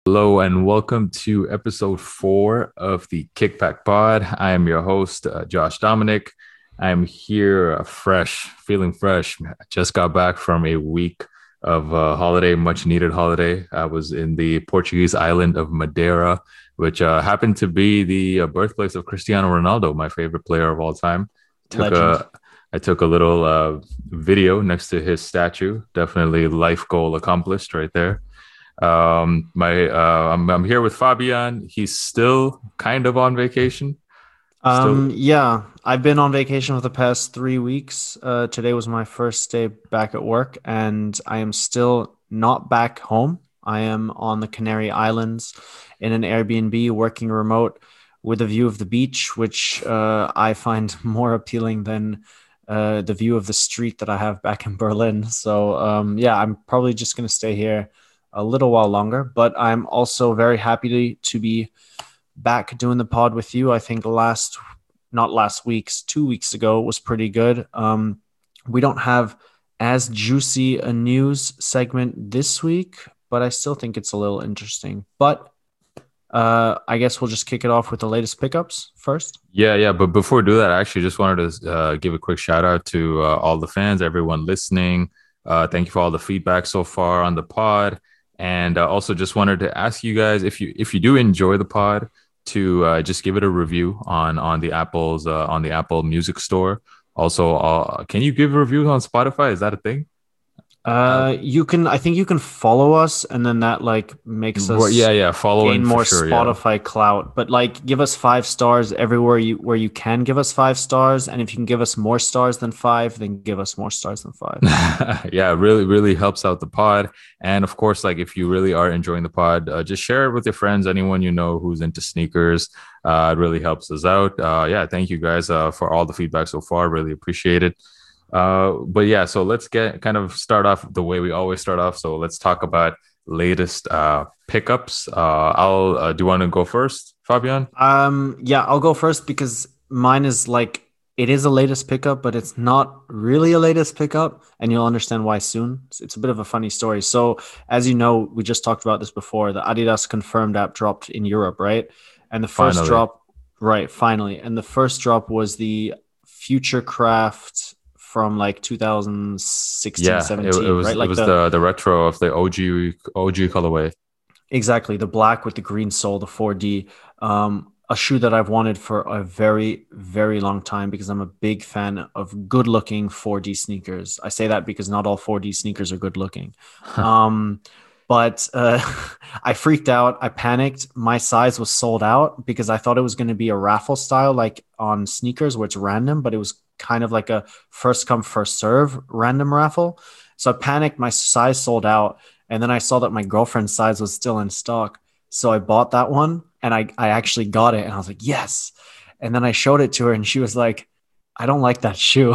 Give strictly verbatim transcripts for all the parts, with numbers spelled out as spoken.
Hello and welcome to episode four of the Kickback Pod. I am your host, uh, Josh Dominic. I'm here uh, fresh, feeling fresh. I just got back from a week of uh, holiday, much needed holiday. I was in the Portuguese island of Madeira, which uh, happened to be the uh, birthplace of Cristiano Ronaldo, my favorite player of all time. Took Legend. a I took a little uh, video next to his statue. Definitely life goal accomplished right there. Um, my uh, I'm I'm here with Fabian. He's still kind of on vacation. Still, Um, yeah, I've been on vacation for the past three weeks. Uh, today was my first day back at work, and I am still not back home. I am on the Canary Islands in an Airbnb working remote with a view of the beach, which uh, I find more appealing than uh, the view of the street that I have back in Berlin. So, um, yeah, I'm probably just going to stay here a little while longer, but I'm also very happy to, to be back doing the pod with you. I think last, not last week's, two weeks ago was pretty good. Um, we don't have as juicy a news segment this week, but I still think it's a little interesting. But uh, I guess we'll just kick it off with the latest pickups first. yeah, yeah. But before we do that, I actually just wanted to uh, give a quick shout out to uh, all the fans, everyone listening. Uh, thank you for all the feedback so far on the pod. And uh, also just wanted to ask you guys if you if you do enjoy the pod to uh, just give it a review on on the Apple's uh, on the Apple Music Store. Also, uh, can you give reviews on Spotify? Is that a thing? Uh, Uh, you can, I think you can follow us, and then that like makes well, us yeah, yeah, following gain for more sure. Yeah, Spotify clout. But like, give us five stars everywhere you where you can give us five stars, and if you can give us more stars than five, then give us more stars than five. yeah, really, really helps out the pod. And of course, like if you really are enjoying the pod, uh, just share it with your friends, anyone you know who's into sneakers. Uh, it really helps us out. Uh, yeah, thank you guys uh, for all the feedback so far. Really appreciate it. Uh, but yeah, so let's get kind of start off the way we always start off. So let's talk about latest uh, pickups. Uh, I'll uh, do you want to go first, Fabian? Um, yeah, I'll go first because mine is like it is a latest pickup, but it's not really a latest pickup, and you'll understand why soon. It's, it's a bit of a funny story. So, as you know, we just talked about this before. The Adidas Confirmed app dropped in Europe, right? And the first Finally, drop, right, finally, and the first drop was the Futurecraft from like two thousand sixteen, yeah, it, it seventeen, was right? it Like was the the the retro of the O G O G colorway. exactly the black with the green sole, the four D. Um, a shoe that I've wanted for a very, very long time because I'm a big fan of good looking four D sneakers. I say that because not all four D sneakers are good looking. Um, but uh, I freaked out. I panicked. My size was sold out because I thought it was going to be a raffle style, like on sneakers where it's random, but it was kind of like a first come, first serve random raffle. So I panicked. My size sold out. And then I saw that my girlfriend's size was still in stock. So I bought that one and I, I actually got it. And I was like, yes. And then I showed it to her and she was like, I don't like that shoe.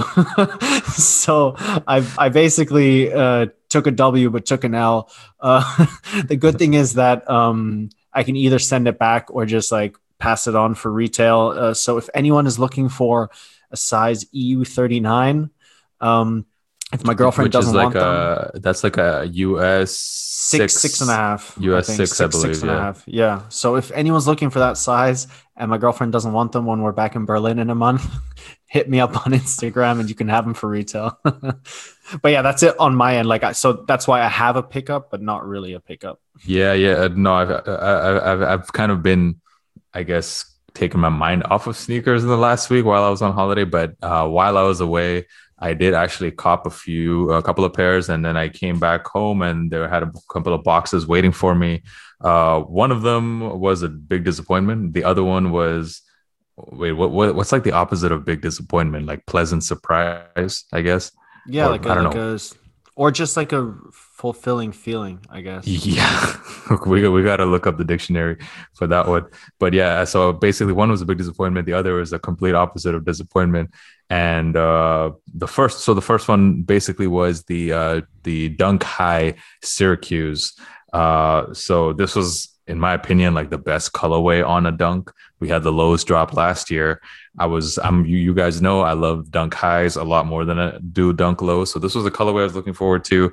So I I basically uh, took a W, but took an L. Uh, the good thing is that um, I can either send it back or just like pass it on for retail. Uh, so if anyone is looking for a size E U thirty-nine, um, if my girlfriend Which is doesn't like want them, a that's like a U S six, six and a six, half, I U S think six, I six, six believe. and a Yeah. half. Yeah. So if anyone's looking for that size and my girlfriend doesn't want them when we're back in Berlin in a month, hit me up on Instagram and you can have them for retail. But yeah, that's it on my end. Like, I, so that's why I have a pickup, but not really a pickup. Yeah, yeah. uh, No, I've I, I- I've I've kind of been, I guess, taking my mind off of sneakers in the last week while I was on holiday. But uh, while I was away, I did actually cop a few, a couple of pairs, and then I came back home and there had a couple of boxes waiting for me. Uh, one of them was a big disappointment. The other one was, wait, what, what what's like the opposite of big disappointment? Like pleasant surprise, I guess, Yeah, or like a I don't like know. a or just like a fulfilling feeling, I guess. Yeah, we we got to look up the dictionary for that one. But yeah, so basically, one was a big disappointment. The other was a complete opposite of disappointment. And uh, the first, so the first one basically was the uh, the Dunk High Syracuse. Uh, so this was, in my opinion, like the best colorway on a Dunk. We had the lowest drop last year. I was, I'm, you, you guys know, I love Dunk Highs a lot more than I do Dunk Lows. So this was a colorway I was looking forward to.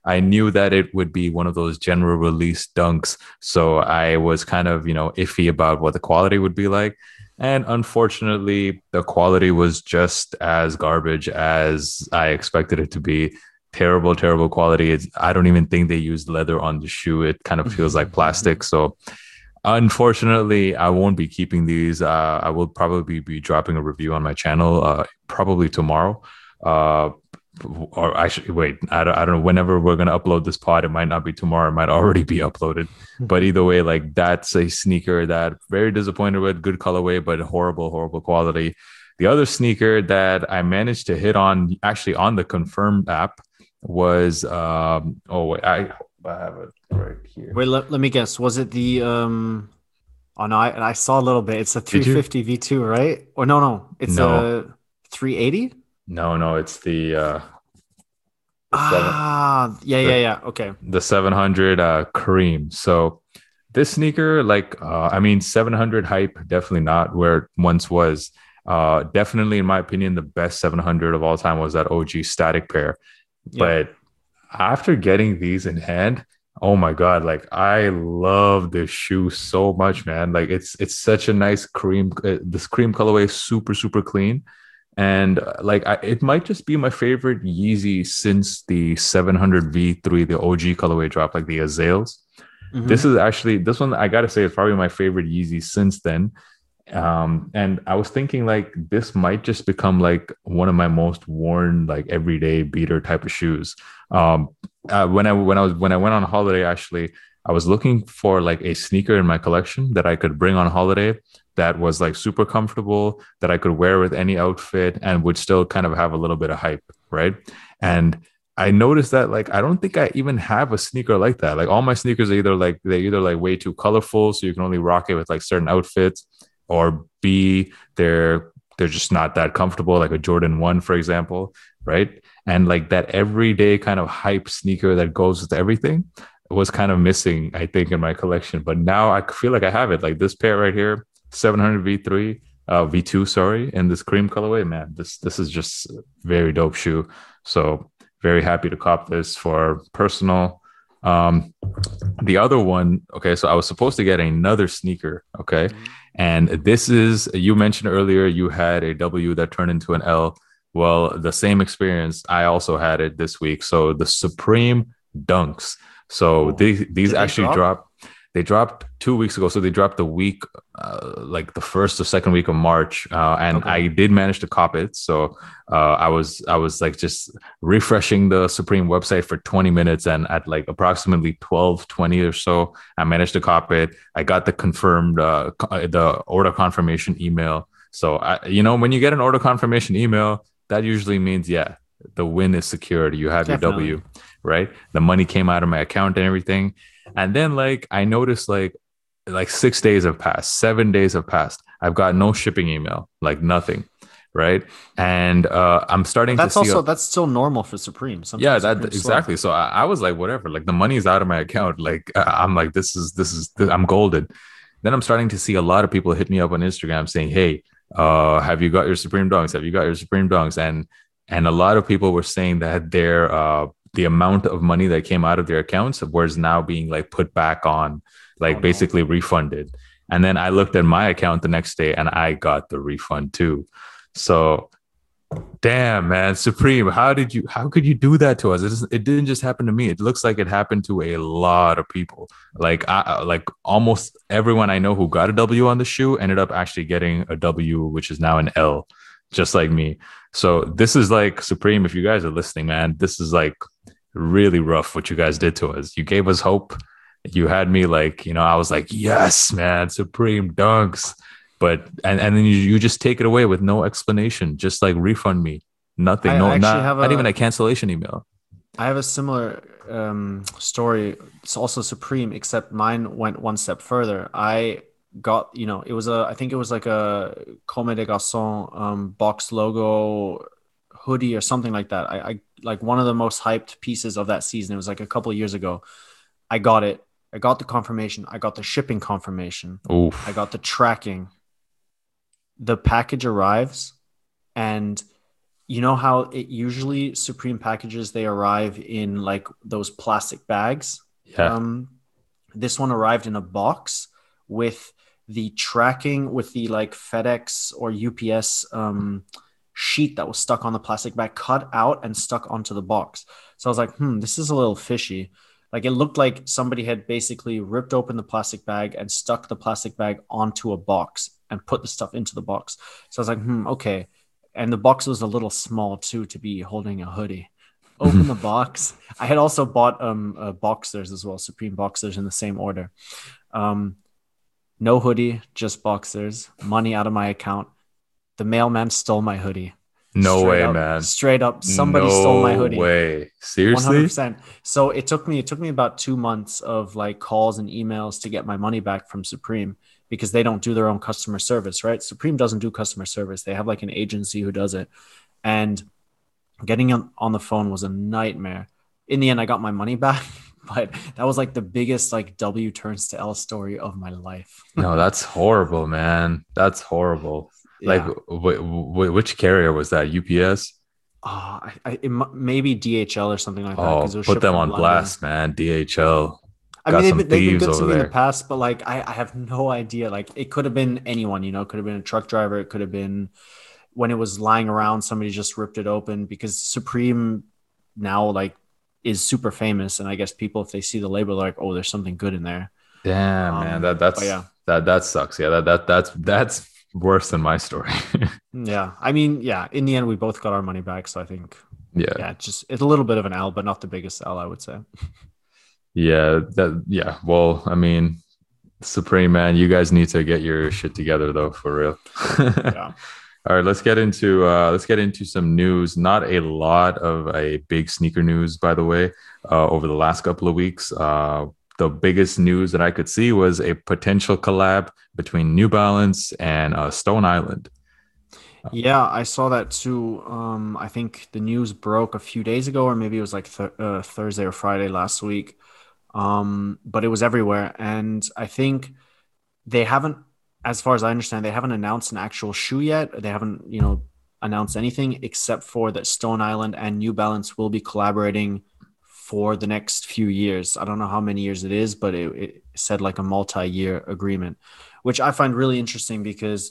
I knew that it would be one of those general release dunks. So I was kind of, you know, iffy about what the quality would be like. And unfortunately, the quality was just as garbage as I expected it to be. Terrible, terrible quality. It's, I don't even think they used leather on the shoe. It kind of feels like plastic. So unfortunately, I won't be keeping these. Uh, I will probably be dropping a review on my channel, uh, probably tomorrow. Uh, or I should wait. I don't, I don't know. Whenever we're going to upload this pod, it might not be tomorrow. It might already be uploaded. But either way, like that's a sneaker that very disappointed with. Good colorway, but horrible, horrible quality. The other sneaker that I managed to hit on actually on the Confirmed app was, um, oh, wait, I, I have it right here. Wait, let, let me guess. Was it the um? Oh no, I, I saw a little bit. It's a three fifty V two, right? Or no, no, it's no. a three eighty. No, no, it's the uh, the ah, seven, yeah, the, yeah, yeah. Okay, the seven hundred uh, Kareem. So this sneaker, like, uh, I mean, seven hundred hype, definitely not where it once was. Uh, definitely, in my opinion, the best seven hundred of all time was that O G static pair. Yeah. But after getting these in hand, oh my God, like I love this shoe so much, man. Like it's it's such a nice cream. Uh, this cream colorway is super, super clean. And uh, like I, it might just be my favorite Yeezy since the seven hundred V three, the O G colorway drop, like the Azales. Mm-hmm. This is actually, this one I got to say is probably my favorite Yeezy since then. Um, and I was thinking like this might just become like one of my most worn like everyday beater type of shoes. Um, uh, when I when I was when I went on holiday, actually, I was looking for like a sneaker in my collection that I could bring on holiday that was like super comfortable, that I could wear with any outfit and would still kind of have a little bit of hype, right? And I noticed that like I don't think I even have a sneaker like that. Like all my sneakers are either like they're either like way too colorful, so you can only rock it with like certain outfits, or B, they're they're just not that comfortable, like a Jordan one, for example, right? And like that everyday kind of hype sneaker that goes with everything was kind of missing, I think, in my collection. But now I feel like I have it. Like this pair right here, seven hundred V three, uh, V two, sorry, in this cream colorway, man, this this is just a very dope shoe. So very happy to cop this for personal. Um, the other one, okay, so I was supposed to get another sneaker, okay, mm-hmm. and this is, you mentioned earlier you had a W that turned into an L. Well, the same experience, I also had it this week. So the Supreme Dunks. So oh, these these actually drop? dropped. They dropped two weeks ago. So they dropped the week, uh, like the first or second week of March, uh, and okay. I did manage to cop it. So uh, I was I was like just refreshing the Supreme website for twenty minutes, and at like approximately twelve twenty or so, I managed to cop it. I got the confirmed uh, the order confirmation email. So I, you know, when you get an order confirmation email, that usually means yeah, the win is secured. You have Definitely. your W, right? The money came out of my account and everything. And then like I noticed like like six days have passed, seven days have passed. I've got no shipping email, like nothing, right? And uh, I'm starting that's to see also a, that's still normal for Supreme. Sometimes yeah, that Supreme's exactly. slow. So I, I was like, whatever, like the money's out of my account. Like I'm like, this is this is this, I'm golden. Then I'm starting to see a lot of people hit me up on Instagram saying, hey, uh, have you got your Supreme Dunks? Have you got your Supreme Dunks? And and a lot of people were saying that their uh the amount of money that came out of their accounts was now being like put back on, like oh, basically no. refunded. And then I looked at my account the next day and I got the refund too. So damn, man, Supreme, how did you, how could you do that to us? It, just, it didn't just happen to me. It looks like it happened to a lot of people. Like, I, like almost everyone I know who got a W on the shoe ended up actually getting a W, which is now an L, just like me. So this is like Supreme. If you guys are listening, man, this is like really rough what you guys did to us. You gave us hope. You had me like, you know, I was like, yes, man, Supreme Dunks. But and, and then you, you just take it away with no explanation. Just like refund me. Nothing. I no, not, a, not even a cancellation email. I have a similar um, story. It's also Supreme, except mine went one step further. I got, you know, it was a, I think it was like a Comme des Garçons um, box logo hoodie or something like that. I, I like one of the most hyped pieces of that season. It was like a couple of years ago. I got it. I got the confirmation. I got the shipping confirmation. Oof. I got the tracking. The package arrives and you know how it usually Supreme packages, they arrive in like those plastic bags. Yeah. Um, this one arrived in a box with the tracking with the like FedEx or U P S um, sheet that was stuck on the plastic bag, cut out and stuck onto the box. So I was like, hmm, this is a little fishy. Like it looked like somebody had basically ripped open the plastic bag and stuck the plastic bag onto a box and put the stuff into the box. So I was like, hmm, okay. And the box was a little small too to be holding a hoodie. Open the box. I had also bought um uh, boxers as well, Supreme boxers in the same order. Um, no hoodie, just boxers. Money out of my account. The mailman stole my hoodie. No Straight way, up, man. straight up. Somebody stole my No hoodie. way. Seriously? one hundred percent. So it took me it took me about two months of like calls and emails to get my money back from Supreme because they don't do their own customer service, right? Supreme doesn't do customer service. They have like an agency who does it. And getting on, on the phone was a nightmare. In the end, I got my money back, but that was like the biggest like W turns to L story of my life. No, that's horrible, man. That's horrible. Like, Yeah. w- w- which carrier was that? U P S? Oh, I, I, it, maybe D H L or something like that because Oh, it was put shipped them from on London. blast, man. D H L I mean, got they've some been, they've been thieves good to over me in the there. past, but like I, I have no idea. Like it could have been anyone, you know, it could have been a truck driver. It could have been when it was lying around, somebody just ripped it open because Supreme now like is super famous. And I guess people, if they see the label, they're like, oh, there's something good in there. Damn, man. Um, That but that's yeah, that that sucks. Yeah, that that that's that's worse than my story. yeah. I mean, yeah, in the end, we both got our money back. So I think, Yeah. yeah, it's just, it's a little bit of an L, but not the biggest L, I would say. Yeah, that yeah. Well, I mean, Supreme, man, you guys need to get your shit together though, for real. Yeah. All right, let's get into uh let's get into some news. Not a lot of a big sneaker news, by the way, uh over the last couple of weeks. Uh the biggest news that I could see was a potential collab between New Balance and uh, Stone Island. Yeah, I saw that too. Um, I think the news broke a few days ago, or maybe it was like th uh, Thursday or Friday last week. Um, but it was everywhere, and I think they haven't, as far as I understand, they haven't announced an actual shoe yet. They haven't, you know, announced anything except for that Stone Island and New Balance will be collaborating for the next few years. I don't know how many years it is, but it, it said like a multi-year agreement, which I find really interesting because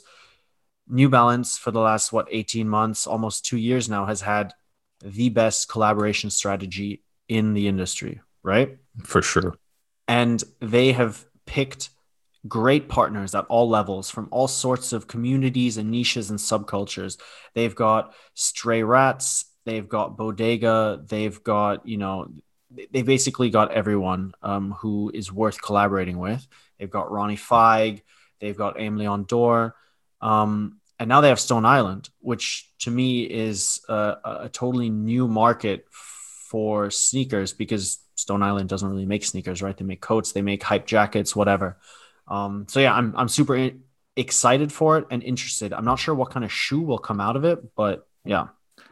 New Balance for the last what eighteen months, almost two years now, has had the best collaboration strategy in the industry, right? For sure. And they have picked great partners at all levels from all sorts of communities and niches and subcultures. They've got Stray Rats, they've got Bodega, they've got, you know, they basically got everyone um, who is worth collaborating with. They've got Ronnie Feig, they've got Aim Leon Dore. Um, and now they have Stone Island, which to me is a, a totally new market for sneakers because Stone Island doesn't really make sneakers, right? They make coats, they make hype jackets, whatever. Um, so yeah, I'm I'm super excited for it and interested. I'm not sure what kind of shoe will come out of it, but yeah.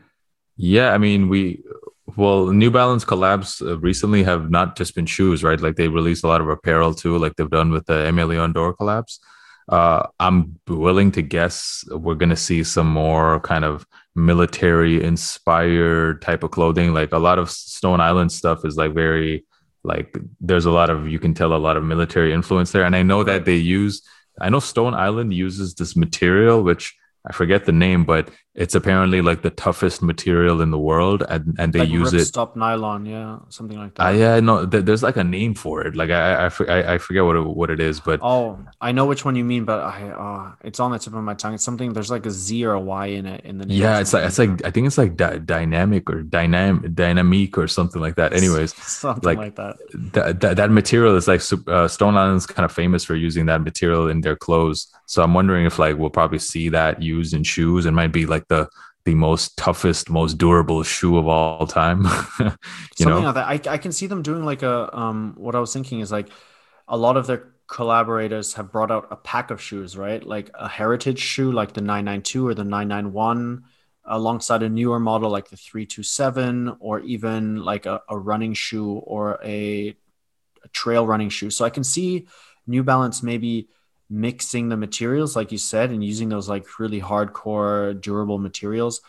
Yeah, I mean, we well, New Balance collabs uh, recently have not just been shoes, right? Like they released a lot of apparel too, like they've done with the Emilion Dore collabs. Uh, I'm willing to guess we're gonna see some more kind of military inspired type of clothing. Like a lot of Stone Island stuff is like very like there's a lot of you can tell a lot of military influence there. And I know that Right. they use I know Stone Island uses this material which I forget the name, but it's apparently like the toughest material in the world, and and they Like use it. ripstop nylon, yeah, something like I that. yeah, no, th- there's like a name for it. Like I I, I, I forget what it, what it is, but Oh, I know which one you mean, but I uh it's on the tip of my tongue. It's something there's like a Z or a Y in it in the name or yeah, it's like something. it's like I think it's like dy- dynamic or dynamic dynamique or something like that. Anyways, Something like like that. that that, that material is like sup- uh, Stone Island's kind of famous for using that material in their clothes. So I'm wondering if like we'll probably see that used in shoes. It might be like the the most toughest, most durable shoe of all time. you Something know? like that. I I can see them doing like a um what I was thinking is like a lot of their collaborators have brought out a pack of shoes, right? Like a heritage shoe like the nine ninety-two or the nine ninety-one alongside a newer model like the three twenty-seven or even like a, a running shoe or a, a trail running shoe. So I can see New Balance maybe mixing the materials like you said and using those like really hardcore durable materials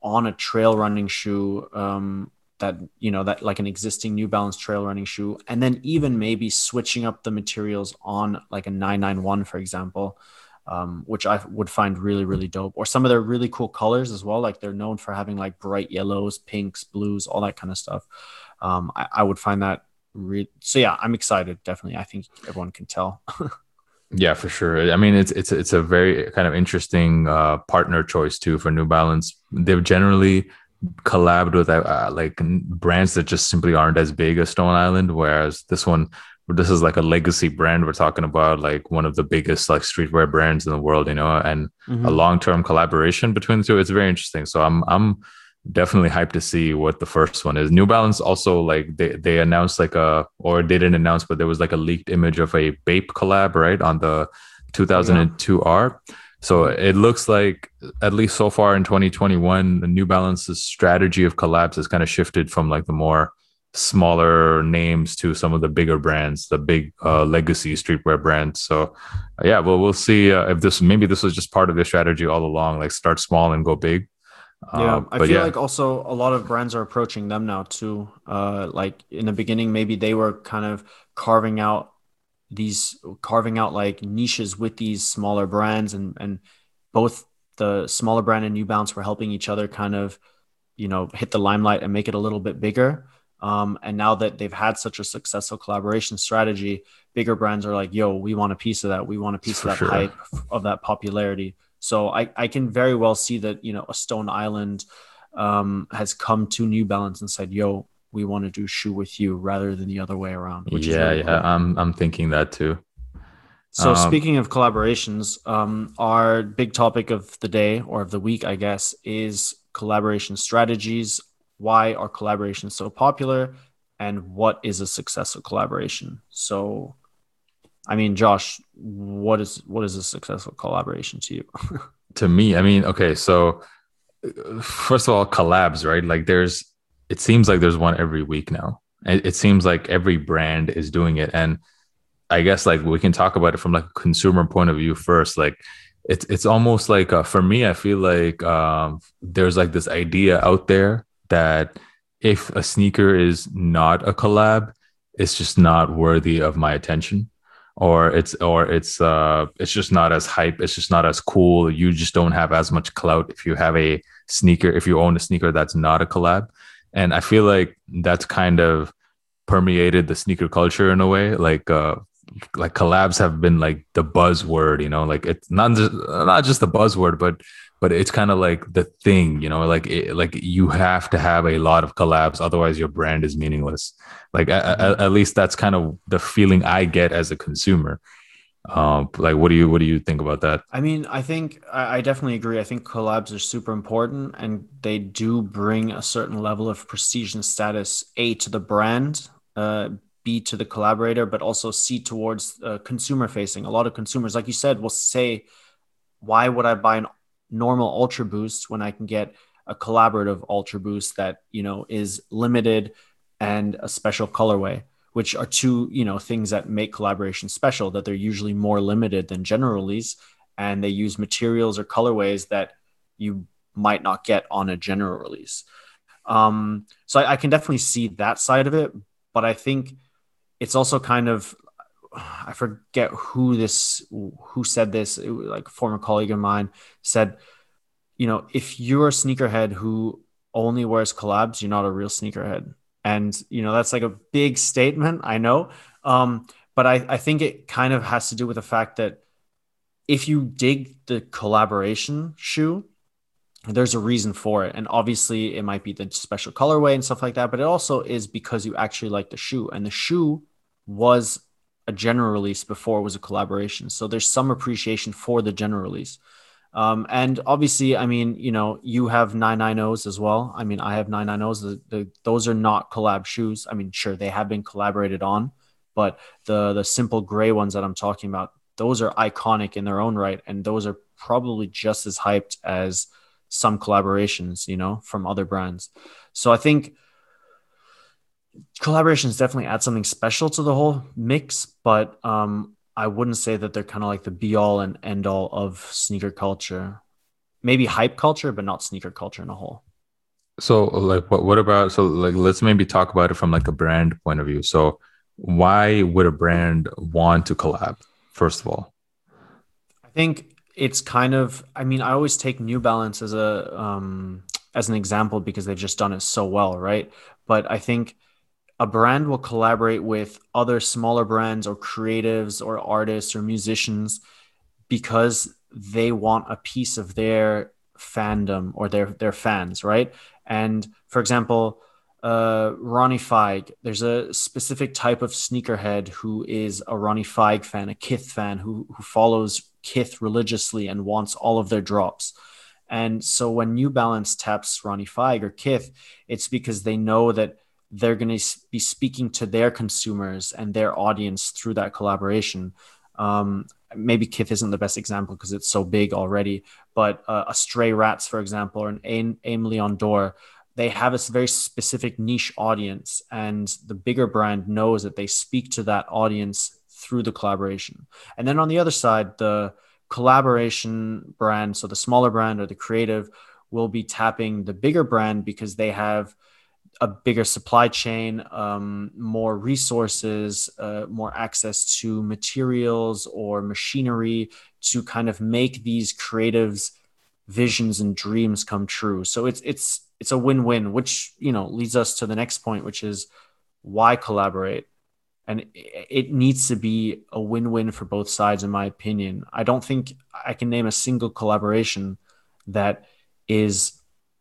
on a trail running shoe, um, that, you know, that like an existing New Balance trail running shoe, and then even maybe switching up the materials on like a nine ninety-one, for example, um, which I would find really, really dope. Or some of their really cool colors as well. Like they're known for having like bright yellows, pinks, blues, all that kind of stuff. Um, I, I would find that re- so yeah, I'm excited. Definitely. I think everyone can tell. Yeah, for sure. I mean, it's it's it's a very kind of interesting uh, partner choice too for New Balance. They've generally collabed with uh, like brands that just simply aren't as big as Stone Island, whereas this one, this is like a legacy brand. We're talking about like one of the biggest like streetwear brands in the world, you know, and a Mm-hmm. long-term collaboration between the two. It's very interesting. So I'm I'm definitely hyped to see what the first one is. New Balance also, like they they announced like a, or they didn't announce, but there was like a leaked image of a Bape collab, right, on the Oh yeah. two thousand two R. So Mm-hmm. it looks like, at least so far in twenty twenty-one, the New Balance's strategy of collabs has kind of shifted from like the more smaller names to some of the bigger brands, the big uh, legacy streetwear brands. So uh, yeah, well, we'll see uh, if this, maybe this was just part of their strategy all along, like start small and go big. Uh, Yeah, I but feel yeah, like also a lot of brands are approaching them now too. Uh, like in the beginning, maybe they were kind of carving out these carving out like niches with these smaller brands, and and both the smaller brand and New Balance were helping each other kind of, you know, hit the limelight and make it a little bit bigger. Um, and now that they've had such a successful collaboration strategy, bigger brands are like, yo, we want a piece of that. We want a piece of for that sure. hype, of that popularity. So I, I can very well see that, you know, a Stone Island um, has come to New Balance and said, yo, we want to do shoe with you rather than the other way around, which is Yeah, really yeah, cool. I'm I'm thinking that too. So Um, speaking of collaborations, um, our big topic of the day, or of the week, I guess, is collaboration strategies. Why are collaborations so popular, and what is a successful collaboration? So, I mean, Josh, what is what is a successful collaboration to you? to me, I mean, okay, so uh, first of all, collabs, right? Like there's, it seems like there's one every week now. It, it seems like every brand is doing it, and I guess like we can talk about it from like a consumer point of view first. Like it's it's almost like uh, for me, I feel like um, there's like this idea out there that if a sneaker is not a collab, it's just not worthy of my attention, or it's or it's uh it's just not as hype. It's just not as cool. You just don't have as much clout if you have a sneaker, if you own a sneaker that's not a collab. And I feel like that's kind of permeated the sneaker culture in a way. Like uh like collabs have been like the buzzword, you know, like it's not just not just the buzzword, but but it's kind of like the thing, you know, like it, like you have to have a lot of collabs, otherwise your brand is meaningless. Like at, Mhm. at least that's kind of the feeling I get as a consumer. Um, like what do you what do you think about that? I mean, I think I, I definitely agree. I think collabs are super important, and they do bring a certain level of prestige and status, A, to the brand, uh, B, to the collaborator, but also C, towards uh, consumer facing. A lot of consumers, like you said, will say, why would I buy an normal Ultra Boost when I can get a collaborative Ultra Boost that, you know, is limited and a special colorway, which are two, you know, things that make collaboration special, that they're usually more limited than general release, and they use materials or colorways that you might not get on a general release. Um, so I, I can definitely see that side of it, but I think it's also kind of, I forget who this who said this. It was like a former colleague of mine said, you know, if you're a sneakerhead who only wears collabs, you're not a real sneakerhead. And you know, that's like a big statement, I know. Um, but I, I think it kind of has to do with the fact that if you dig the collaboration shoe, there's a reason for it. And obviously it might be the special colorway and stuff like that, but it also is because you actually like the shoe. And the shoe was a general release before it was a collaboration. So there's some appreciation for the general release. Um, and obviously, I mean, you know, you have nine ninety-s as well. I mean, I have nine ninety-s. The, the, those are not collab shoes. I mean, sure, they have been collaborated on, but the the simple gray ones that I'm talking about, those are iconic in their own right, and those are probably just as hyped as some collaborations, you know, from other brands. So I think collaborations definitely add something special to the whole mix, but um, I wouldn't say that they're kind of like the be all and end all of sneaker culture. Maybe hype culture, but not sneaker culture in a whole. So like what what about so like let's maybe talk about it from like a brand point of view. So why would a brand want to collab, first of all? I think it's kind of, I mean, I always take New Balance as a um as an example because they've just done it so well, right? But I think a brand will collaborate with other smaller brands or creatives or artists or musicians because they want a piece of their fandom or their their fans, right? And for example, uh, Ronnie Feig, there's a specific type of sneakerhead who is a Ronnie Feig fan, a Kith fan who who follows Kith religiously and wants all of their drops. And so when New Balance taps Ronnie Feig or Kith, it's because they know that they're going to be speaking to their consumers and their audience through that collaboration. Um, Maybe Kith isn't the best example because it's so big already, but uh, a Stray Rats, for example, or an Aim, Aim Leon Dore, they have a very specific niche audience, and the bigger brand knows that they speak to that audience through the collaboration. And then on the other side, the collaboration brand, so the smaller brand or the creative, will be tapping the bigger brand because they have a bigger supply chain, um, more resources, uh, more access to materials or machinery to kind of make these creatives' visions and dreams come true. So it's it's it's a win-win, which you know leads us to the next point, which is why collaborate. And it needs to be a win-win for both sides, in my opinion. I don't think I can name a single collaboration that is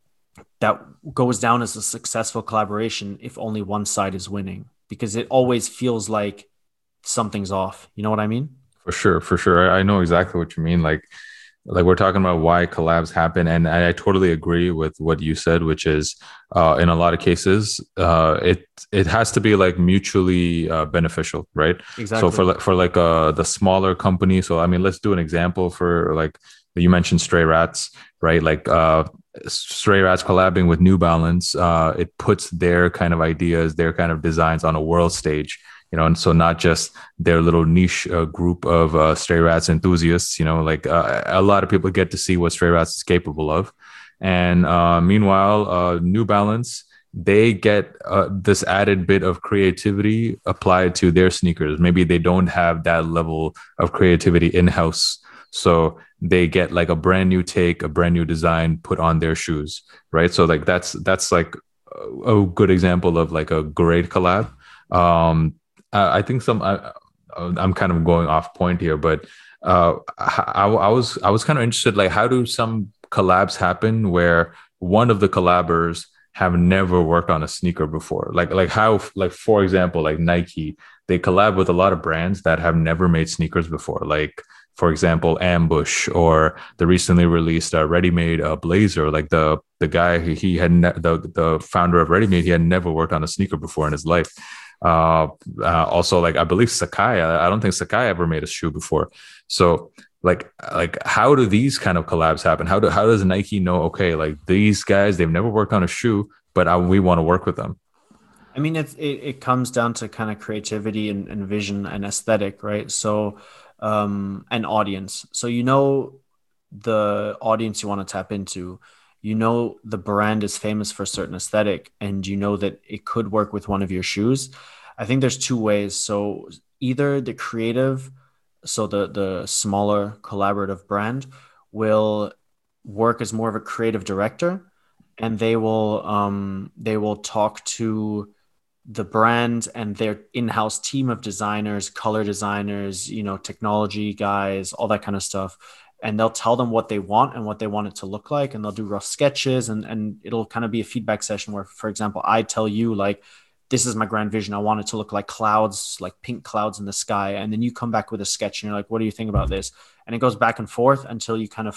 that goes down as a successful collaboration if only one side is winning, because it always feels like something's off. You know what I mean? For sure, for sure. I, I know exactly what you mean. Like like we're talking about why collabs happen, and I, I totally agree with what you said, which is uh, in a lot of cases uh, it it has to be like mutually uh, beneficial, right? So for Exactly. like for like uh, the smaller company, so I mean, let's do an example for like you mentioned Stray Rats, right? Like uh, Stray Rats collabing with New Balance, uh, it puts their kind of ideas, their kind of designs on a world stage, you know, and so not just their little niche uh, group of uh, Stray Rats enthusiasts, you know, like uh, a lot of people get to see what Stray Rats is capable of. And uh, meanwhile, uh, New Balance, they get uh, this added bit of creativity applied to their sneakers. Maybe they don't have that level of creativity in house. So they get like a brand new take, a brand new design put on their shoes, right? So like that's that's like a a good example of like a great collab. Um, I I think some I, I'm kind of going off point here, but uh, I, I was I was kind of interested, like how do some collabs happen where one of the collabers have never worked on a sneaker before? Like like how like for example, like Nike, they collab with a lot of brands that have never made sneakers before, like for example, Ambush or the recently released uh, Ready Made uh, Blazer. Like the the guy he, he had ne- the the founder of Ready Made, he had never worked on a sneaker before in his life. Uh, uh, Also, like I believe Sakai, I, I don't think Sakai ever made a shoe before. So like like how do these kind of collabs happen? How do how does Nike know? Okay, like these guys, they've never worked on a shoe, but I, we want to work with them. I mean, it, it, it comes down to kind of creativity and, and vision and aesthetic, right? So, um, an audience. So, you know, the audience you want to tap into, you know, the brand is famous for a certain aesthetic, and you know that it could work with one of your shoes. I think there's two ways. So, either the creative, so the, the smaller collaborative brand will work as more of a creative director, and they will, um, they will talk to the brand and their in-house team of designers, color designers, you know, technology guys, all that kind of stuff. And they'll tell them what they want and what they want it to look like. And they'll do rough sketches, and, and it'll kind of be a feedback session where, for example, I tell you like, this is my grand vision. I want it to look like clouds, like pink clouds in the sky. And then you come back with a sketch and you're like, what do you think about this? And it goes back and forth until you kind of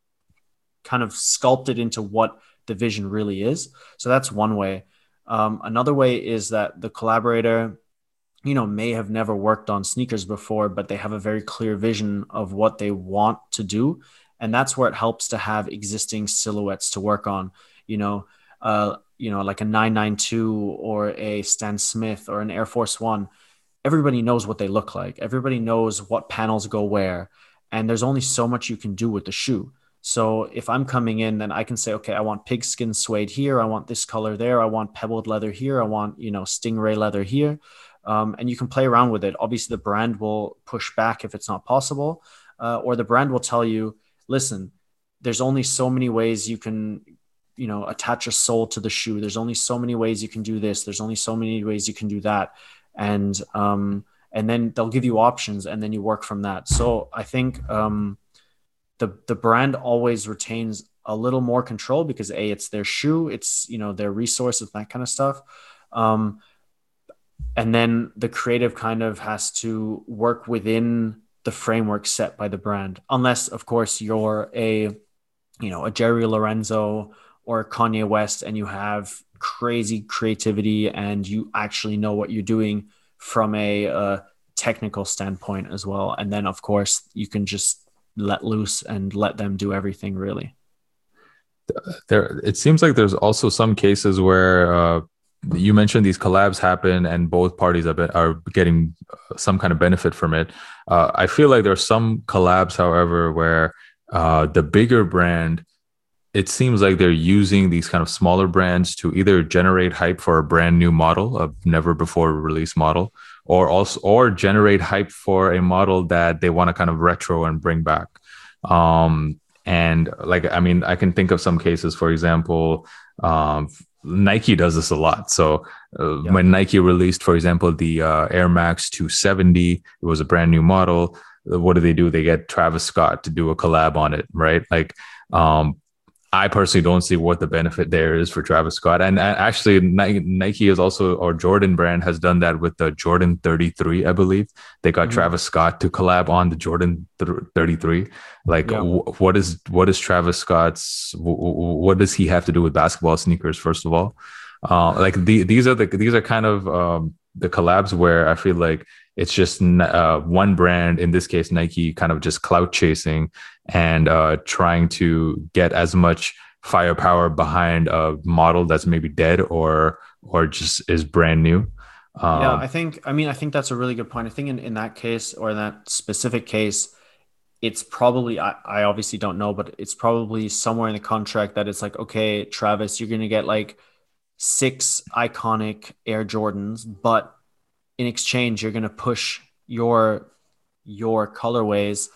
kind of sculpt it into what the vision really is. So that's one way. Um, another way is that the collaborator, you know, may have never worked on sneakers before, but they have a very clear vision of what they want to do. And that's where it helps to have existing silhouettes to work on, you know, uh, you know, like a nine ninety-two or a Stan Smith or an Air Force One. Everybody knows what they look like. Everybody knows what panels go where. And there's only so much you can do with the shoe. So if I'm coming in, then I can say, okay, I want pigskin suede here. I want this color there. I want pebbled leather here. I want, you know, stingray leather here. Um, and you can play around with it. Obviously, the brand will push back if it's not possible, uh, or the brand will tell you, listen, there's only so many ways you can, you know, attach a sole to the shoe. There's only so many ways you can do this. There's only so many ways you can do that. And, um, and then they'll give you options and then you work from that. So I think, um, the the brand always retains a little more control because a it's their shoe, it's, you know, their resources, that kind of stuff. Um, and then the creative kind of has to work within the framework set by the brand, unless of course you're a, you know, a Jerry Lorenzo or Kanye West and you have crazy creativity and you actually know what you're doing from a uh, technical standpoint as well. And then of course you can just let loose and let them do everything, really. There, it seems like there's also some cases where uh, you mentioned these collabs happen and both parties are, are getting some kind of benefit from it. Uh, I feel like there's some collabs, however, where uh, the bigger brand, it seems like they're using these kind of smaller brands to either generate hype for a brand new model, a never before released model, or also or generate hype for a model that they want to kind of retro and bring back. Um, and like, I mean, I can think of some cases, for example, um, Nike does this a lot. So uh, yeah. when Nike released, for example, the uh, Air Max two seventy, it was a brand new model. What do they do? They get Travis Scott to do a collab on it, right? Like, um, I personally don't see what the benefit there is for Travis Scott. And actually, Nike is also, or Jordan brand has done that with the Jordan thirty-three, I believe. They got mm-hmm. Travis Scott to collab on the Jordan thirty-three. Like, yeah. w- what is what is Travis Scott's? W- what does he have to do with basketball sneakers? First of all, uh, like the, these are the these are kind of um, the collabs where I feel like it's just uh, one brand, in this case Nike, kind of just clout chasing and uh, trying to get as much firepower behind a model that's maybe dead or or just is brand new. Um, yeah, I think, I mean, I think that's a really good point. I think in, in that case, or in that specific case, it's probably, I, I obviously don't know, but it's probably somewhere in the contract that it's like, okay, Travis, you're going to get like six iconic Air Jordans, but in exchange, you're going to push your your colorways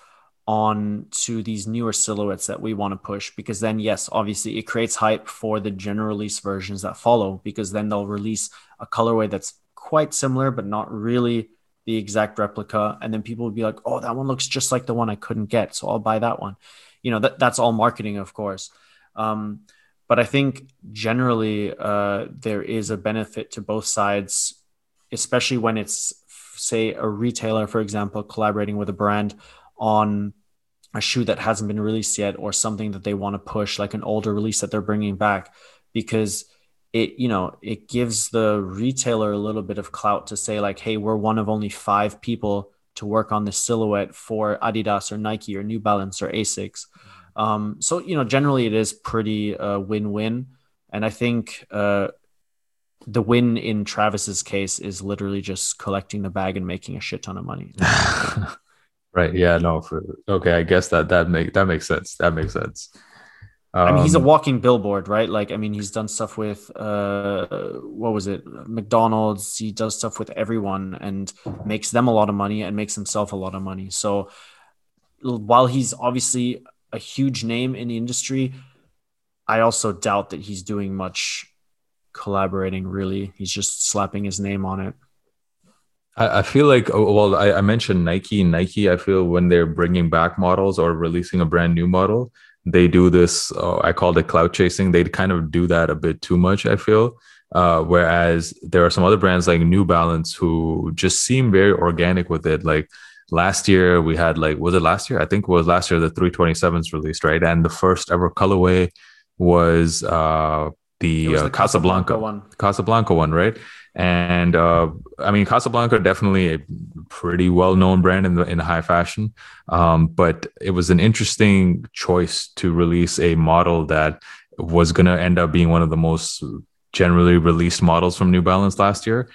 on to these newer silhouettes that we want to push, because then, yes, obviously it creates hype for the general release versions that follow, because then they'll release a colorway that's quite similar, but not really the exact replica. And then people will be like, oh, that one looks just like the one I couldn't get, so I'll buy that one. You know, that that's all marketing, of course. Um, but I think generally uh, there is a benefit to both sides, especially when it's, say, a retailer, for example, collaborating with a brand on a shoe that hasn't been released yet, or something that they want to push, like an older release that they're bringing back, because it, you know, it gives the retailer a little bit of clout to say like, hey, we're one of only five people to work on this silhouette for Adidas or Nike or New Balance or Asics. Um, so, you know, generally it is pretty uh, win-win. And I think, uh, the win in Travis's case is literally just collecting the bag and making a shit ton of money. Right. Yeah. No. For, okay. I guess that that make that makes sense. That makes sense. Um, I mean, he's a walking billboard, right? Like, I mean, he's done stuff with uh, what was it, McDonald's. He does stuff with everyone and makes them a lot of money and makes himself a lot of money. So while he's obviously a huge name in the industry, I also doubt that he's doing much collaborating, really. He's just slapping his name on it. I, I feel like, well, I, I mentioned Nike. Nike, I feel when they're bringing back models or releasing a brand new model, they do this, uh, I call it clout chasing. They kind of do that a bit too much, I feel. Uh, whereas there are some other brands like New Balance who just seem very organic with it. Like last year we had like, was it last year? I think it was last year, the three twenty-sevens released, right? And the first ever colorway was uh, the, was uh, the Casablanca, Casablanca one. Casablanca one, right? And uh, I mean, Casablanca, definitely a pretty well-known brand in the in high fashion. Um, but it was an interesting choice to release a model that was going to end up being one of the most generally released models from New Balance last year.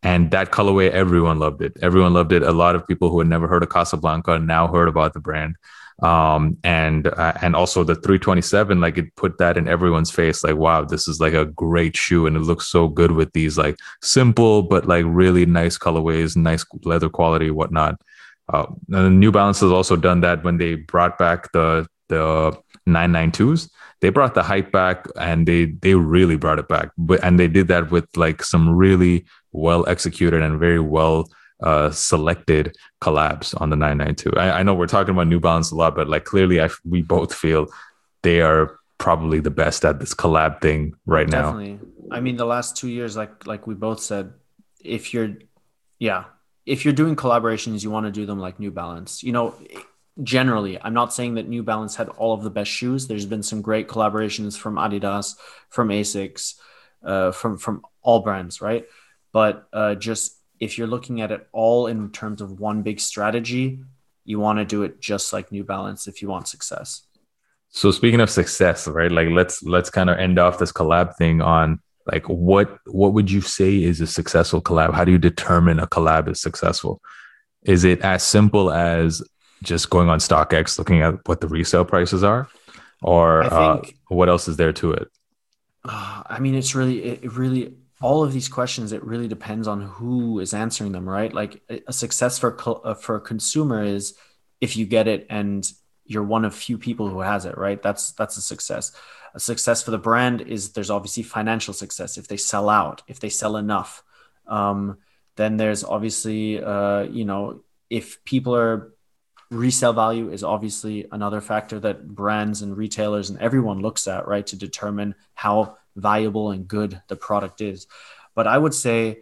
And that colorway, everyone loved it. Everyone loved it. A lot of people who had never heard of Casablanca now heard about the brand. Um, and uh, and also the three twenty-seven, like it put that in everyone's face. Like, wow, this is like a great shoe, and it looks so good with these like simple but like really nice colorways, nice leather quality, whatnot. Uh, and New Balance has also done that when they brought back the the nine ninety-twos. They brought the hype back, and they they really brought it back. But and they did that with like some really well executed and very well uh, selected collabs on the nine ninety-two. I, I know we're talking about New Balance a lot, but like clearly, I we both feel they are probably the best at this collab thing right now. Definitely. I mean, the last two years, like like we both said, if you're, yeah, if you're doing collaborations, you want to do them like New Balance. You know, generally, I'm not saying that New Balance had all of the best shoes. There's been some great collaborations from Adidas, from Asics, uh, from from all brands, right? But uh, just if you're looking at it all in terms of one big strategy, you want to do it just like New Balance if you want success. So speaking of success, right? Like let's let's kind of end off this collab thing on like what what would you say is a successful collab? How do you determine a collab is successful? Is it as simple as just going on StockX, looking at what the resale prices are, or I think, uh, what else is there to it? Uh, I mean, it's really, it, it really, all of these questions, it really depends on who is answering them, right? Like a success for uh, for a consumer is if you get it and you're one of few people who has it, right? That's that's a success. A success for the brand is there's obviously financial success if they sell out, if they sell enough. Um, then there's obviously, uh, you know, if people are resale value is obviously another factor that brands and retailers and everyone looks at, right, to determine how valuable and good the product is. But I would say,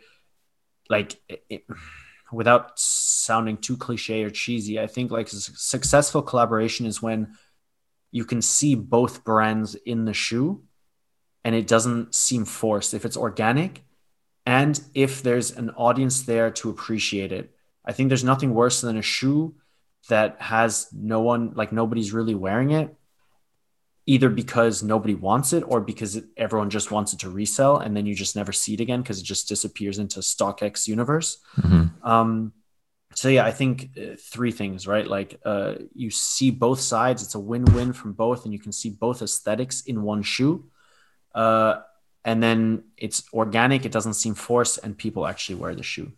like, it, without sounding too cliche or cheesy, I think like a successful collaboration is when you can see both brands in the shoe and it doesn't seem forced. If it's organic and if there's an audience there to appreciate it. I think there's nothing worse than a shoe that has no one, like nobody's really wearing it, either because nobody wants it or because it, everyone just wants it to resell, and then you just never see it again because it just disappears into StockX universe. Mm-hmm. Um, so yeah, I think uh, three things, right? Like uh, you see both sides, it's a win-win from both, and you can see both aesthetics in one shoe. Uh, and then it's organic, it doesn't seem forced, and people actually wear the shoe.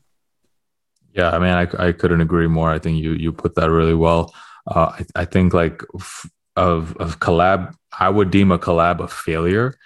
Yeah, I mean, I, I couldn't agree more. I think you you put that really well. Uh, I, I think like f- of of collab, I would deem a collab a failure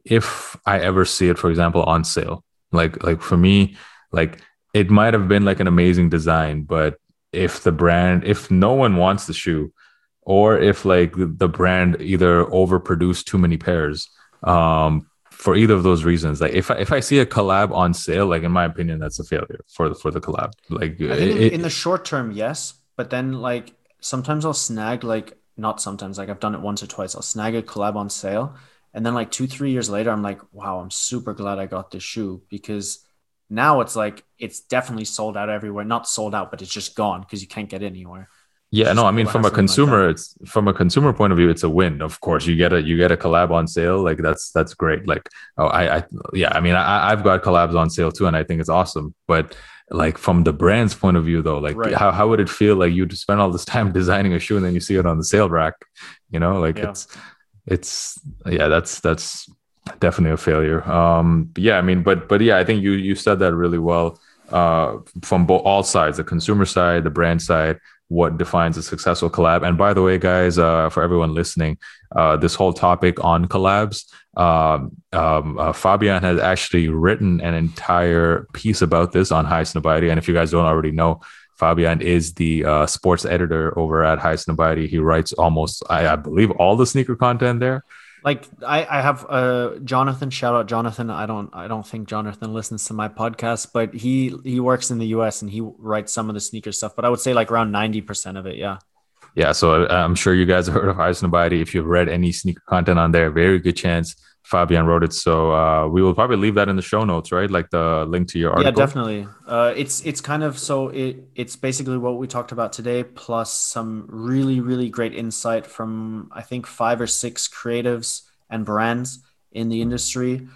if I ever see it, for example, on sale. Like like for me, like it might have been like an amazing design, but if the brand, if no one wants the shoe, or if like the brand either overproduced too many pairs, um, for either of those reasons, like if I, if I see a collab on sale, like in my opinion, that's a failure for the, for the collab. Like I think it, in the short term, yes, but then like sometimes I'll snag like not sometimes like I've done it once or twice. I'll snag a collab on sale, and then like two three years later, I'm like, wow, I'm super glad I got this shoe because now it's like it's definitely sold out everywhere. Not sold out, but it's just gone because you can't get it anywhere. Yeah, no, I mean, from a consumer, like it's from a consumer point of view, it's a win. Of course, you get a you get a collab on sale, like that's that's great. Like, oh, I, I yeah, I mean, I, I've got collabs on sale too, and I think it's awesome. But like from the brand's point of view, though, like right. how how would it feel like you spend all this time designing a shoe and then you see it on the sale rack? You know, like yeah. it's it's yeah, that's that's definitely a failure. Um, but yeah, I mean, but but yeah, I think you you said that really well. Uh, from both all sides, the consumer side, the brand side. What defines a successful collab. And by the way, guys, uh, for everyone listening, uh, this whole topic on collabs, um, um, uh, Fabian has actually written an entire piece about this on Highsnobiety. And if you guys don't already know, Fabian is the uh, sports editor over at Highsnobiety. He writes almost, I, I believe, all the sneaker content there. Like I, I have uh Jonathan, shout out Jonathan. I don't I don't think Jonathan listens to my podcast, but he he works in the U S and he writes some of the sneaker stuff. But I would say like around ninety percent of it, yeah. Yeah, so I'm sure you guys have heard of Highsnobiety. If you've read any sneaker content on there, very good chance Fabian wrote it. So uh, we will probably leave that in the show notes, right? Like the link to your article. Yeah, definitely. Uh, it's it's kind of so it it's basically what we talked about today, plus some really really great insight from I think five or six creatives and brands in the industry.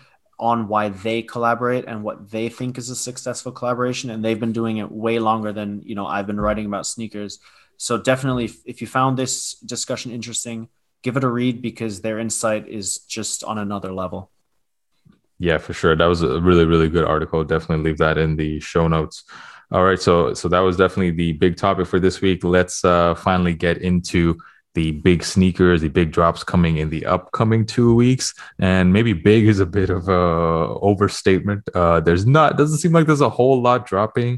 on why they collaborate and what they think is a successful collaboration. And they've been doing it way longer than, you know, I've been writing about sneakers. So definitely, if, if you found this discussion interesting, give it a read because their insight is just on another level. Yeah, for sure. That was a really, really good article. Definitely leave that in the show notes. All right. So, so that was definitely the big topic for this week. Let's uh, finally get into the big sneakers, the big drops coming in the upcoming two weeks. And maybe big is a bit of a overstatement. Uh, there's not, doesn't seem like there's a whole lot dropping.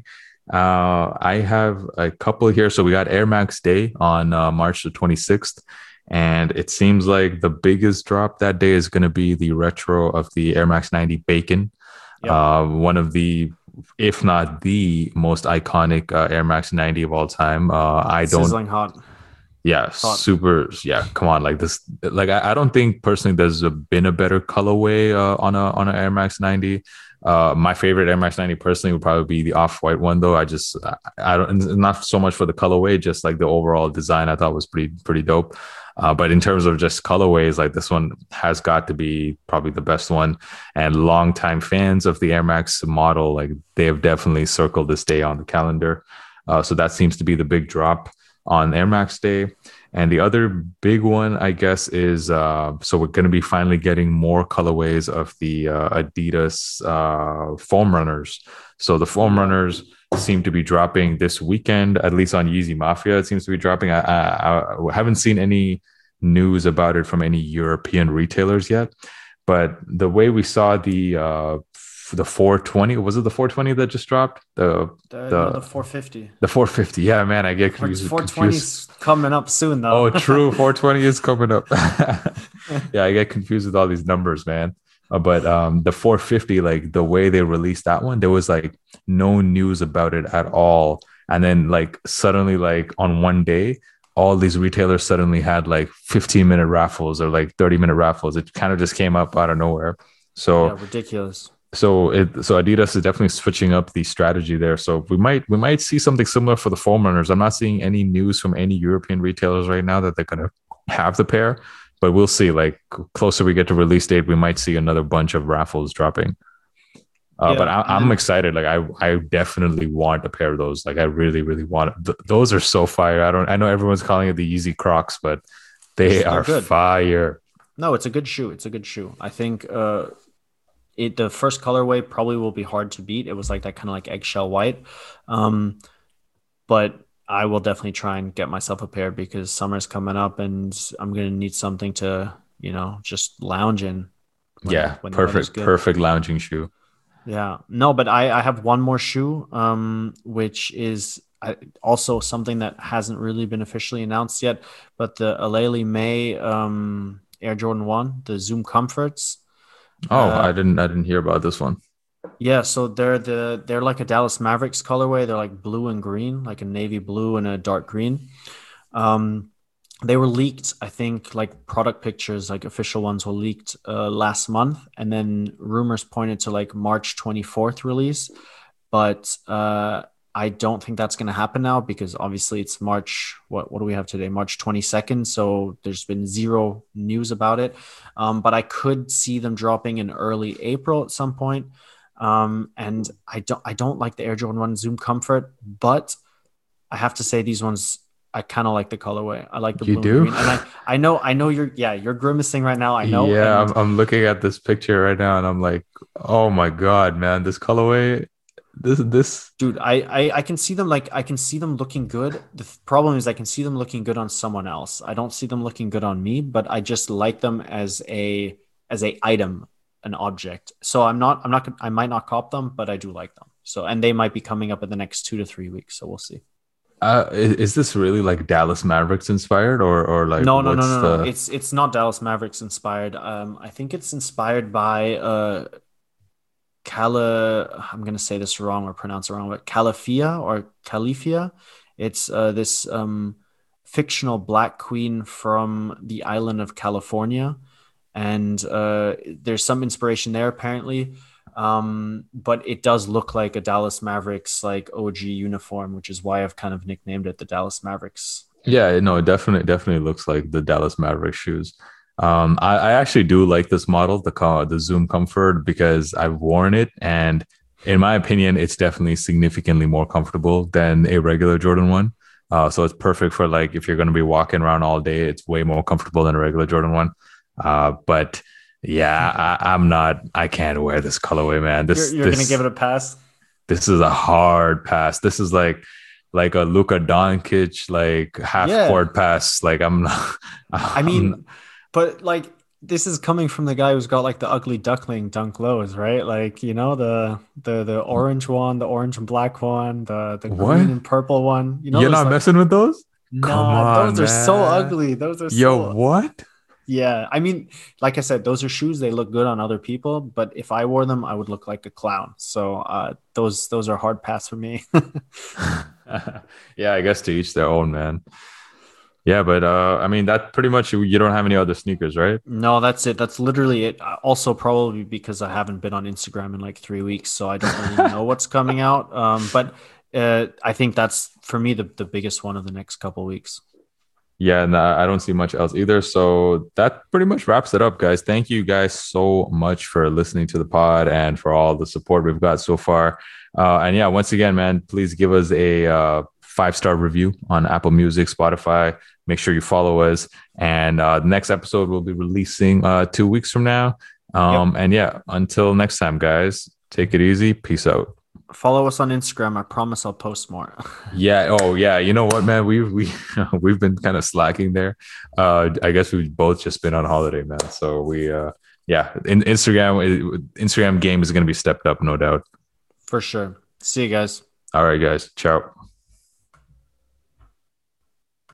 Uh, I have a couple here. So we got Air Max Day on uh, March the twenty-sixth. And it seems like the biggest drop that day is going to be the retro of the Air Max ninety Bacon. Yep. Uh, one of the, if not the most iconic uh, Air Max ninety of all time. Uh, I don't. Sizzling hot. Yeah, hot. super. Yeah, come on. Like this, like I, I don't think personally there's a, been a better colorway uh, on a on an Air Max ninety. Uh, my favorite Air Max ninety personally would probably be the off-white one, though. I just, I, I don't, not so much for the colorway, just like the overall design. I thought was pretty, pretty dope. Uh, but in terms of just colorways, like this one has got to be probably the best one. And longtime fans of the Air Max model, like they have definitely circled this day on the calendar. Uh, so that seems to be the big drop on Air Max Day. And the other big one, I guess, is uh, so we're going to be finally getting more colorways of the uh, Adidas uh, foam runners. So the foam runners seem to be dropping this weekend, at least on Yeezy Mafia. It seems to be dropping. I, I, I haven't seen any news about it from any European retailers yet. But the way we saw the uh, the four twenty, was it the four twenty that just dropped? The the, the, no, the four fifty. The four fifty. Yeah, man, I get confused. four twenty is coming up soon, though. Oh, true. four twenty is coming up. Yeah, I get confused with all these numbers, man. Uh, but um, the four fifty, like the way they released that one, there was like no news about it at all. And then like suddenly, like on one day, all these retailers suddenly had like fifteen minute raffles or like thirty minute raffles. It kind of just came up out of nowhere. So yeah, ridiculous. So it so Adidas is definitely switching up the strategy there. So we might we might see something similar for the foam runners. I'm not seeing any news from any European retailers right now that they're gonna have the pair, but we'll see. Like closer we get to release date, we might see another bunch of raffles dropping. Uh, yeah, but I, I'm excited. Like I I definitely want a pair of those. Like I really really want it. Th- those are so fire. I don't I know everyone's calling it the Yeezy Crocs, but they They're are good. Fire. No, it's a good shoe. It's a good shoe. I think. Uh... It the first colorway probably will be hard to beat. It was like that kind of like eggshell white, um, but I will definitely try and get myself a pair because summer's coming up and I'm gonna need something to you know just lounge in. When, yeah, when perfect, perfect lounging shoe. Yeah, no, but I I have one more shoe, um, which is also something that hasn't really been officially announced yet, but the Aleli May um, Air Jordan One, the Zoom Comforts. Oh, uh, I didn't I didn't hear about this one. Yeah, so they're the they're like a Dallas Mavericks colorway. They're like blue and green, like a navy blue and a dark green. Um, they were leaked, I think, like product pictures, like official ones were leaked uh, last month, and then rumors pointed to like March twenty-fourth release. But uh, I don't think that's going to happen now because obviously it's March. What what do we have today? March twenty-second. So there's been zero news about it. Um, but I could see them dropping in early April at some point. Um, and I don't I don't like the Air Jordan One Zoom Comfort, but I have to say these ones I kind of like the colorway. I like the you blue do? and green. And I I know I know you're yeah you're grimacing right now. I know. Yeah, and, I'm I'm looking at this picture right now and I'm like, oh my god, man, this colorway. This this dude, I, I I can see them like I can see them looking good. The th- problem is I can see them looking good on someone else. I don't see them looking good on me, but I just like them as a as a item, an object. So I'm not I'm not I might not cop them, but I do like them. So and they might be coming up in the next two to three weeks. So we'll see. Uh, is, is this really like Dallas Mavericks inspired or or like no no no no, the... no. It's it's not Dallas Mavericks inspired. Um, I think it's inspired by uh. Cala, I'm going to say this wrong or pronounce it wrong, but Calafia or Califia. It's uh, this um, fictional black queen from the island of California. And uh, there's some inspiration there, apparently. Um, but it does look like a Dallas Mavericks like O G uniform, which is why I've kind of nicknamed it the Dallas Mavericks. Yeah, no, it definitely, definitely looks like the Dallas Mavericks shoes. Um, I, I actually do like this model, the co- the Zoom Comfort, because I've worn it, and in my opinion, it's definitely significantly more comfortable than a regular Jordan one. Uh, so it's perfect for like if you're going to be walking around all day, it's way more comfortable than a regular Jordan one. Uh, but yeah, I, I'm not. I can't wear this colorway, man. You're This you're gonna give this it a pass? this is a hard pass. This is like like a Luka Doncic like half Yeah. court pass. Like I'm not. I I'm mean, but like this is coming from the guy who's got like the ugly duckling dunk lows, right? Like, you know, the the the orange one, the orange and black one, the the green what? and purple one. You know, You're there's not like messing with those? Come nah, on, those are so man. ugly. Those are Yo, so what? yeah. I mean, like I said, those are shoes, they look good on other people, but if I wore them, I would look like a clown. So uh those those are hard pass for me. Yeah, I guess to each their own, man. Yeah, but uh, I mean that pretty much you don't have any other sneakers, right? No, that's it. That's literally it. Uh, Also, probably because I haven't been on Instagram in like three weeks, so I don't really know what's coming out. Um, but uh, I think that's for me the the biggest one of the next couple weeks. Yeah, and I don't see much else either. So that pretty much wraps it up, guys. Thank you guys so much for listening to the pod and for all the support we've got so far. Uh, and yeah, once again, man, please give us a uh, five star review on Apple Music, Spotify. Make sure you follow us. And uh, the next episode will be releasing uh, two weeks from now. Yep. Um, and yeah, until next time, guys, take it easy. Peace out. Follow us on Instagram. I promise I'll post more. Yeah. Oh, yeah. You know what, man? We've we we've been kind of slacking there. Uh, I guess we've both just been on holiday, man. So we, uh, yeah, in Instagram, Instagram game is going to be stepped up, no doubt. For sure. See you guys. All right, guys. Ciao.